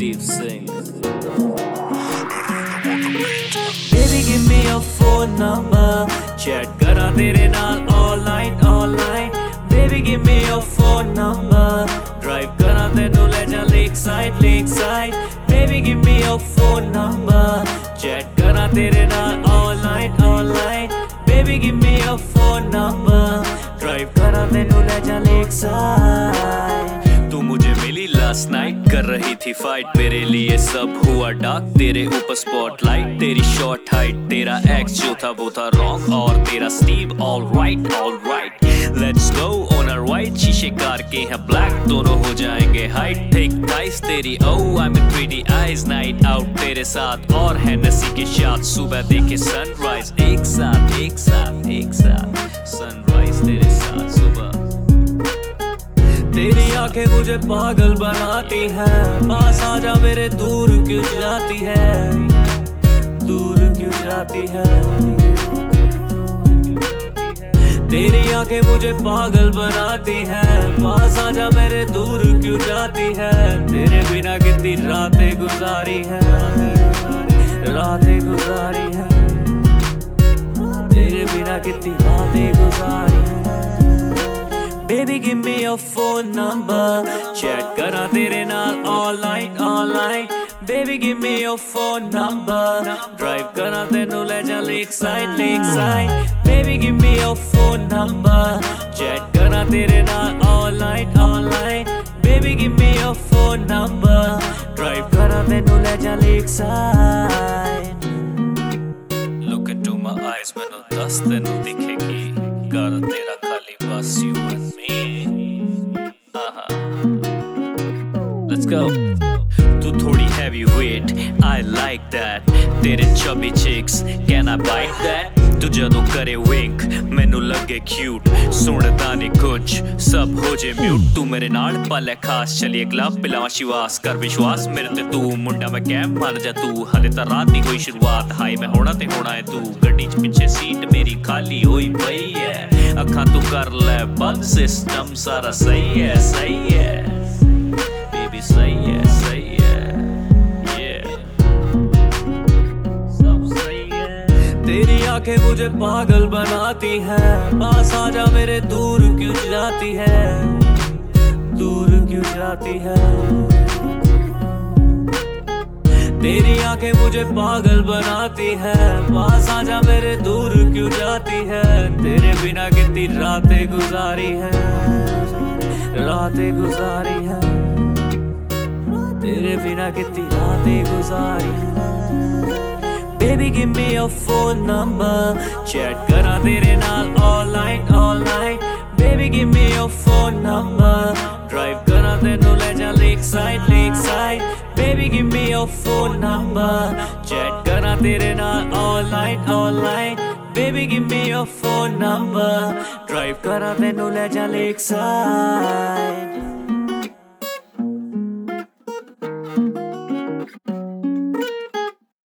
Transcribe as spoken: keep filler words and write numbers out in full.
Randeep Singh. Baby give me your phone number, chat करा तेरे नाल all night all night. Baby give me your phone number, drive करा तेनू ले जा lakeside lakeside. Baby give me your phone number, chat करा तेरे नाल all night all night. Baby give me your phone number, drive करा तेनू ले जा lakeside. तू मुझे मिली लास्ट नाइट, कर रही थी फाइट मेरे लिए, सब हुआ डार्क तेरे ऊपर स्पॉटलाइट. तेरी शॉर्ट हाइट, तेरा एक्स जो था वो था रॉन्ग, और तेरा Steve all right all right. Let's go on a ride, शीशे कार के हैं ब्लैक, दोनों हो जाएंगे हाइट. टेक डाइस तेरी oh I am pretty eyes, night out तेरे साथ और है नसी के साथ. सुबह देखे सनराइज एक साथ एक साथ एक साथ, सनराइज तेरे साथ सुबह. तेरी आंखें मुझे पागल बनाती हैं, पास आजा मेरे, दूर क्यों जाती है, दूर क्यों जाती है. तेरी आंखें मुझे पागल बनाती हैं, पास आजा मेरे, दूर क्यों जाती है. तेरे बिना कितनी रातें गुजारी हैं, रातें गुजारी हैं. तेरे बिना कितनी रातें गुजारी हैं. Baby give me your phone number, chat करा तेरे नाल all night all night. Baby give me your phone number, drive करा तेनू ले जा lakeside lakeside. Baby give me your phone number, chat करा तेरे नाल all night all night. Baby give me your phone number, drive करा तेनू ले जा lakeside. Look into my eyes, मैनू दस तेनू दिखेगी, कर तेरा खाली बस you and me. uh-huh. Let's go. तू थोड़ी heavyweight, I like that. तेरे chubby cheeks, can I bite that? तू जदों करे wink, मैनू लगे cute. सुनदा नहीं कुछ, सब हो जे mute. तू मेरे नाल पल है खास, चलिए क्लब पिलावा शिवास. कर विश्वास मेरे ते तू, मुंडा मैं कैम मान जा तू. हले तां रात दी कोई शुरुआत, हाई मैं होना ते होना है तू. गड्डी च पिछे सीट मेरी खाली होई पई है, अखां तू कर ले बंद, सिस्टम सारा सही है सही है. बेबी सही है सही है, yeah. सब सही है. तेरी आंखें मुझे पागल बनाती हैं, पास आजा मेरे, दूर क्यों जाती है, दूर क्यों जाती है. तेरी आंखें मुझे पागल बनाती हैं, पास आजा मेरे, दूर क्यों जाती है. तेरे बिना कितनी रातें गुजारी हैं, रातें गुजारी हैं. तेरे बिना कितनी रातें गुजारी हैं. Baby give me your phone number, chat करा तेरे नाल all night all night. Baby give me your phone number, drive करा तेनू ले जा lakeside lakeside. Baby give me your phone number, chat करा तेरे नाल all night all night. Baby give me your phone number, drive करा तेनू ले जा lakeside.